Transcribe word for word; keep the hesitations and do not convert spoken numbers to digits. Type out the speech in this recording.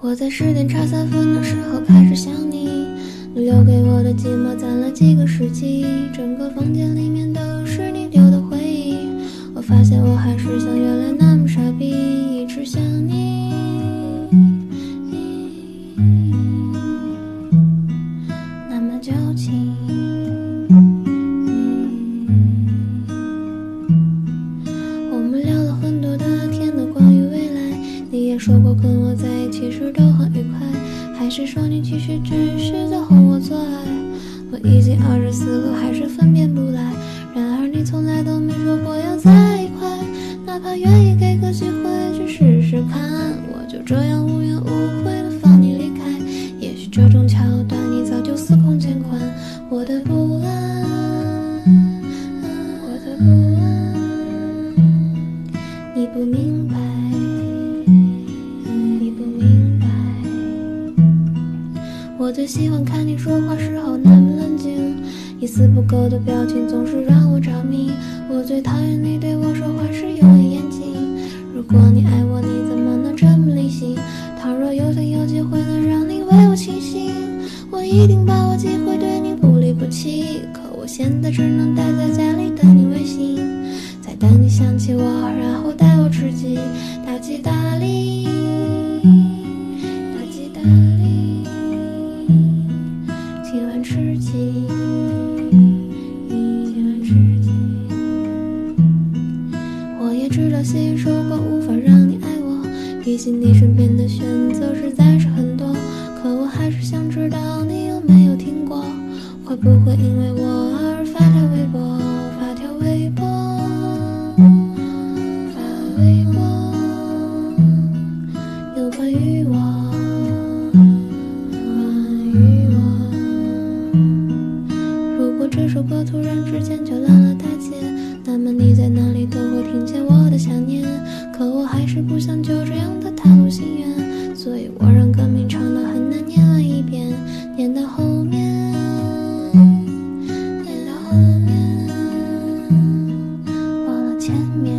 我在十点差三分的时候开始想你，你留给我的寂寞攒了几个世纪，整个房间里面都是你丢的回忆。我发现我还是像原来那么傻逼，一直想你，那么矫情。我们聊了很多的天的关于未来，你也说过跟我在一起时都很愉快，还是说你其实只是在哄我做爱。我已经二十四个，还是分辨不来，然而你从来都没说过要在一块，哪怕愿意给个机会去试试看，我就这样无缘无悔的放你离开。也许这种桥段你早就司空见惯，我的不安，我的不安，你不明白，你不明白。我最喜欢看你说话时候那么冷静，一丝不苟的表情总是让我着迷。我最讨厌你对我说话时用眼睛，如果你爱我，你怎么能这么理性？倘若有天有机会能让你为我倾心，我一定把握机会对你不离不弃。可我现在只能待在家里等你微信，再等你想起我，然后带我吃鸡，大吉大利，大吉大利，今晚吃鸡，今晚吃鸡。我也知道携手过无法让你爱我，毕竟你身边的选择实在是很多，可我还是想知道你有没有听过，会不会因为我而发条微博，发条微博，发微博，有关于我，关于我。如果这首歌突然之间就烂了大街，那么你在哪里都会听见我的想念，可我还是不想就这样的踏入心愿，所以我让歌名唱得很难念完一遍，念到后面，念到后面，忘了前面。